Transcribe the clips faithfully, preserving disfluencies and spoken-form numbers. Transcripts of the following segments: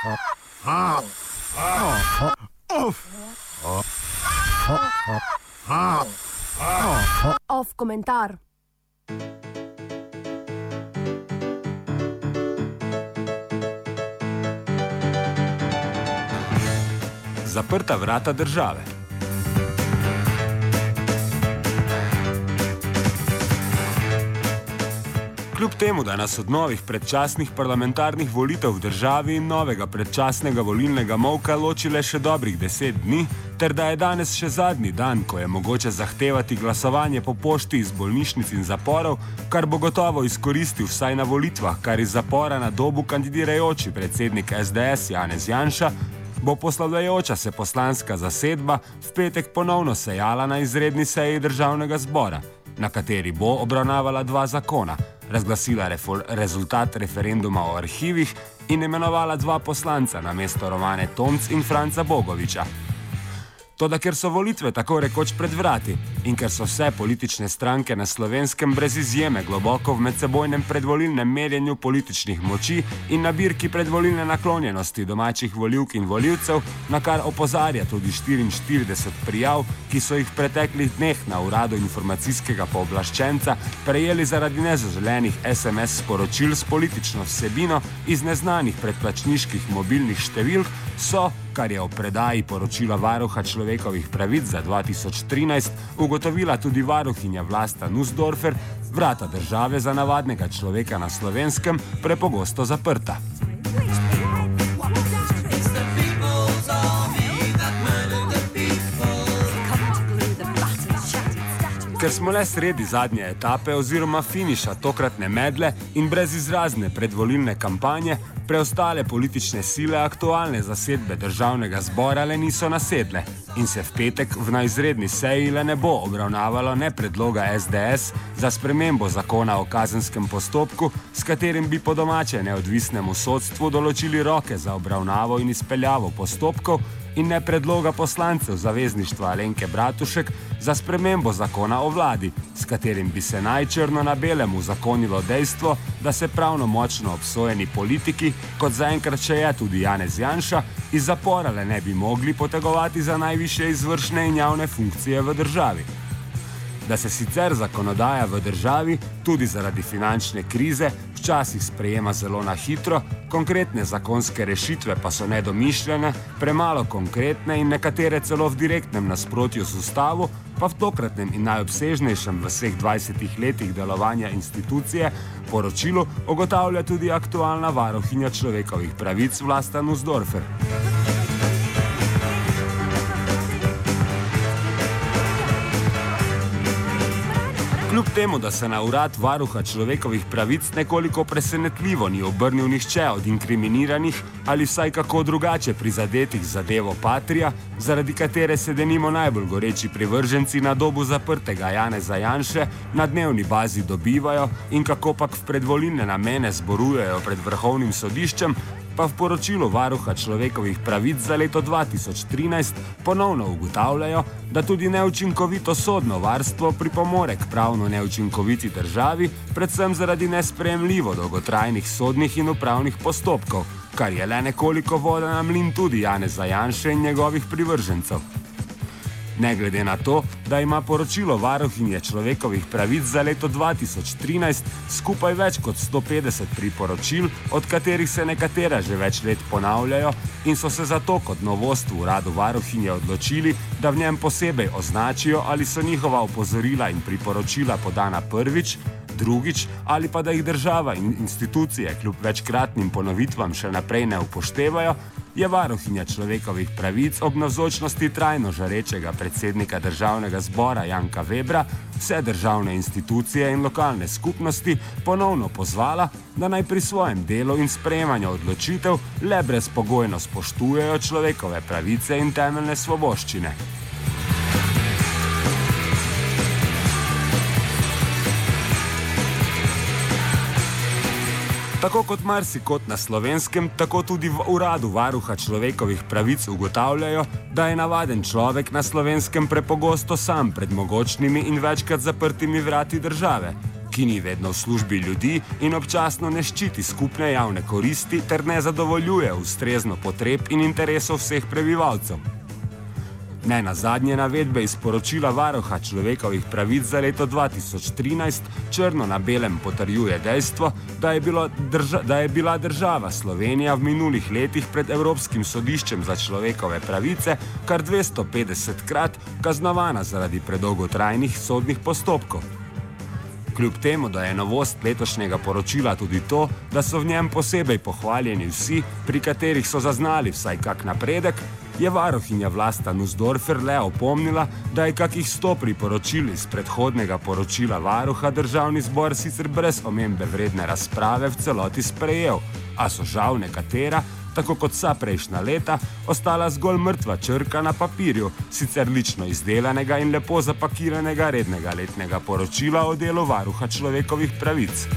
Off komentar. Zaprta vrata države. Kljub temu, da nas od novih predčasnih parlamentarnih volitev v državi in novega predčasnega volilnega molka loči le še dobrih deset dni, ter da je danes še zadnji dan, ko je mogoče zahtevati glasovanje po pošti iz bolnišnic in zaporov, kar bo gotovo izkoristil vsaj na volitvah, kar iz zapora na Dobu kandidirajoči predsednik es de es Janez Janša, bo poslavljajoča se poslanska zasedba v petek ponovno sejala na izredni seji državnega zbora, na kateri bo obravnavala dva zakona, razglasila rezultat referenduma o arhivih in imenovala dva poslanca namesto Romane Tomc in Franca Bogoviča. Toda ker so volitve tako rekoč pred vrati in ker so vse politične stranke na Slovenskem brez izjeme globoko v medsebojnem predvolilnem merjenju političnih moči in nabirki predvolilne naklonjenosti domačih volivk in volivcev, na kar opozarja tudi štiriinštirideset prijav, ki so jih v preteklih dneh na uradu informacijskega pooblaščenca prejeli zaradi nezaželenih es em es sporočil s politično vsebino iz neznanih predplačniških mobilnih številk, so, kar je o predaji poročila Varuha človekovih pravic za dva tisoč trinajst ugotovila tudi varuhinja Vlasta Nussdorfer, vrata države za navadnega človeka na Slovenskem prepogosto zaprta. Ker smo le sredi zadnje etape oziroma finiša tokratne medle in brez izrazne predvolilne kampanje, preostale politične sile aktualne zasedbe državnega zbora le niso nasedle in se v petek v na izredni seji le ne bo obravnavalo ne predloga es de es za spremembo zakona o kazenskem postopku, s katerim bi po domače neodvisnemu sodstvu določili roke za obravnavo in izpeljavo postopkov, in ne predloga poslancev Zavezništva Alenke Bratušek za spremembo zakona o vladi, s katerim bi se najčrno na belem uzakonilo dejstvo, da se pravnomočno obsojeni politiki, kot zaenkrat še je tudi Janez Janša, iz zapora le ne bi mogli potegovati za najvišje izvršne in javne funkcije v državi. Da se sicer zakonodaja v državi, tudi zaradi finančne krize, včasih sprejema zelo na hitro, konkretne zakonske rešitve pa so nedomišljene, premalo konkretne in nekatere celo v direktnem nasprotju z ustavo, pa v tokratnem in najobsežnejšem v vseh dvajsetih letih delovanja institucije poročilu ugotavlja tudi aktualna varuhinja človekovih pravic Vlasta Nussdorfer. Kljub temu, da se na urad varuha človekovih pravic nekoliko presenetljivo ni obrnil nihče od inkriminiranih ali vsaj kako drugače prizadetih zadevo Patria, zaradi katere se denimo najbolj goreči privrženci na Dobu zaprtega Janeza Janše na dnevni bazi dobivajo in kakopak v predvolilne namene zborujejo pred Vrhovnim sodiščem, pa v poročilu varuha človekovih pravic za leto dva tisoč trinajst ponovno ugotavljajo, da tudi neučinkovito sodno varstvo pripomore k pravno neučinkoviti državi, predvsem zaradi nesprejemljivo dolgotrajnih sodnih in upravnih postopkov, kar je le nekoliko voda na mlin tudi Janeza Janše in njegovih privržencev. Ne glede na to, da ima poročilo varuhinje človekovih pravic za leto dva tisoč trinajst skupaj več kot sto petdeset priporočil, od katerih se nekatera že več let ponavljajo in so se zato kot novost v uradu varuhinje odločili, da v njem posebej označijo, ali so njihova opozorila in priporočila podana prvič, drugič ali pa da jih država in institucije kljub večkratnim ponovitvam še naprej ne upoštevajo, je varuhinja človekovih pravic ob navzočnosti trajno žarečega predsednika državnega zbora Janka Vebra vse državne institucije in lokalne skupnosti ponovno pozvala, da naj pri svojem delu in sprejemanju odločitev le brezpogojno spoštujejo človekove pravice in temeljne svoboščine. Tako kot marsikot na Slovenskem, tako tudi v uradu varuha človekovih pravic ugotavljajo, da je navaden človek na Slovenskem prepogosto sam pred mogočnimi in večkrat zaprtimi vrati države, ki ni vedno v službi ljudi in občasno ne ščiti skupne javne koristi ter ne zadovoljuje ustrezno potreb in interesov vseh prebivalcev. Ne nazadnje navedbe iz poročila Varuha človekovih pravic za leto dva tisoč trinajst črno na belem potrjuje dejstvo, da je, bilo drža, da je bila država Slovenija v minulih letih pred Evropskim sodiščem za človekove pravice kar dvesto petdesetkrat kaznovana zaradi predolgotrajnih sodnih postopkov. Kljub temu, da je novost letošnjega poročila tudi to, da so v njem posebej pohvaljeni vsi, pri katerih so zaznali vsaj kak napredek, je varuhinja Vlasta Nussdorfer le opomnila, da je kakih sto priporočil iz predhodnega poročila varuha Državni zbor sicer brez omembe vredne razprave v celoti sprejel, a so žal nekatera, tako kot vsa prejšnja leta, ostala zgolj mrtva črka na papirju, sicer lično izdelanega in lepo zapakiranega rednega letnega poročila o delu varuha človekovih pravic.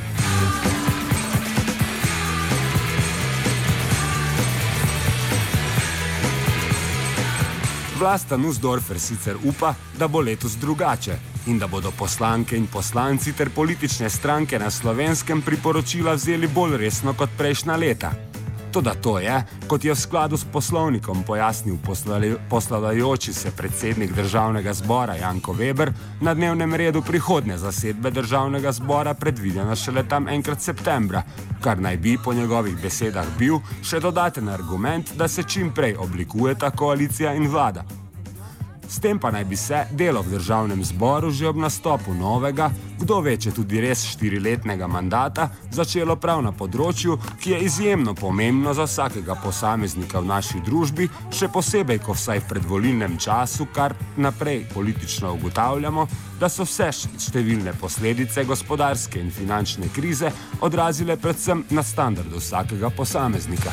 Vlasta Nussdorfer sicer upa, da bo letos drugače in da bodo poslanke in poslanci ter politične stranke na Slovenskem priporočila vzeli bolj resno kot prejšnja leta. Toda to je, kot je v skladu s poslovnikom pojasnil poslavljajoči se predsednik Državnega zbora Janko Veber, na dnevnem redu prihodnje zasedbe Državnega zbora predvidena šele tam enkrat septembra, kar naj bi po njegovih besedah bil še dodaten argument, da se čim prej oblikujeta koalicija in vlada. S tem pa naj bi se delo v Državnem zboru že ob nastopu novega, kdo ve, če tudi res štiriletnega mandata, začelo prav na področju, ki je izjemno pomembno za vsakega posameznika v naši družbi, še posebej, ko vsaj v predvolilnem času kar naprej politično ugotavljamo, da so vse številne posledice gospodarske in finančne krize odrazile predvsem na standardu vsakega posameznika.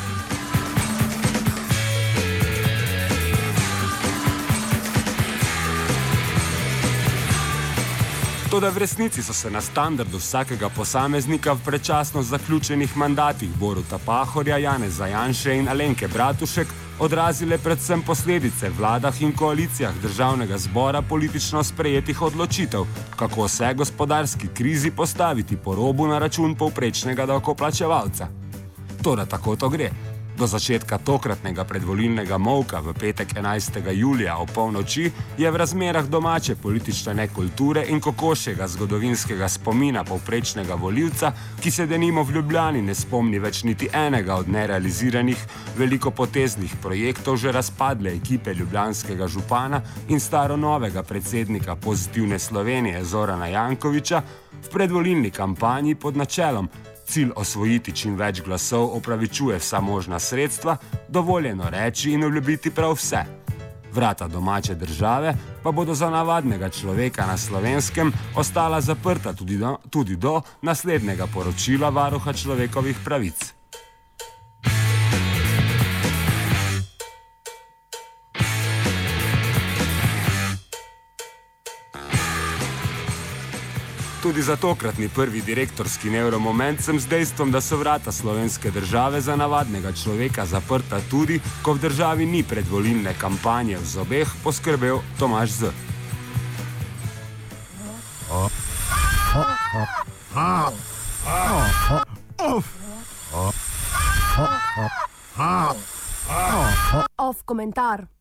Toda v resnici so se na standardu vsakega posameznika v predčasno zaključenih mandatih Boruta Pahorja, Janeza Janše in Alenke Bratušek odrazile predvsem posledice vladah in koalicijah Državnega zbora politično sprejetih odločitev, kako se gospodarski krizi postaviti po robu na račun povprečnega davkoplačevalca. Toda tako to gre. Do začetka tokratnega predvolilnega molka v petek enajstega julija ob polnoči je v razmerah domače politične nekulture in kokošjega zgodovinskega spomina povprečnega volivca, ki se denimo v Ljubljani ne spomni več niti enega od nerealiziranih velikopoteznih projektov že razpadle ekipe ljubljanskega župana in staro-novega predsednika Pozitivne Slovenije Zorana Jankovića, v predvolilni kampanji pod načelom cilj osvojiti čim več glasov opravičuje vsa možna sredstva, dovoljeno reči in obljubiti prav vse. Vrata domače države pa bodo za navadnega človeka na Slovenskem ostala zaprta tudi do, tudi do naslednjega poročila Varuha človekovih pravic. Tudi za tokratni prvi direktorski nevromoment sem z dejstvom, da so vrata slovenske države za navadnega človeka zaprta tudi, ko v državi ni predvolilne kampanje v zobeh, poskrbel Tomaž Z. Off komentar.